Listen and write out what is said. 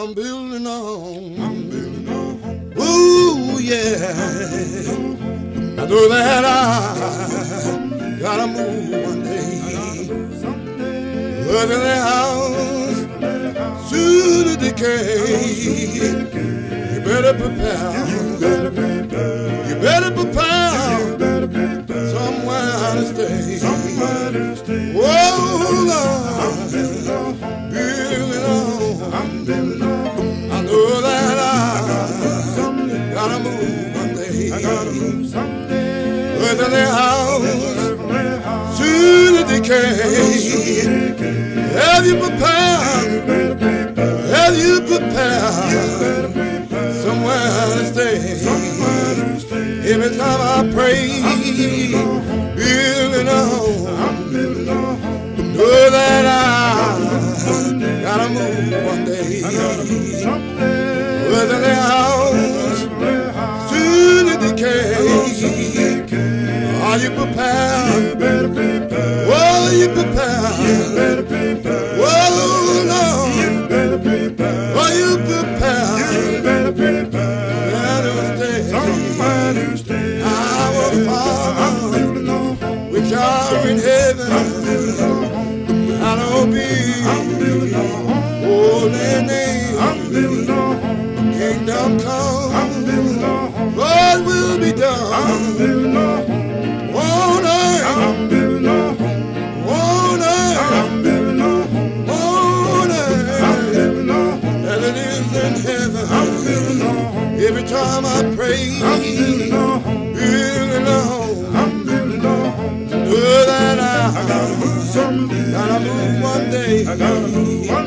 I'm building a home. I'm building a home. Ooh, yeah. I know that I gotta move one day. Look at the house, soon to decay. You better prepare. You better prepare. Somewhere to stay. Whoa, Lord. Building a home. I know that I gotta move one day. Look at the house, soon to decay. Have you prepared? Have you prepared somewhere to stay? Every time I pray, building a home, know that I gotta move one day. Within the house, soon to decay. Are you prepared? Well, you prepared? Well, no. Are you prepared? Better stay. Our Father, which art in heaven, hallowed be holy name. Kingdom come, Lord will be done. On earth, on earth, as it is in heaven. Every time I pray, building a home, know that I gotta move one day.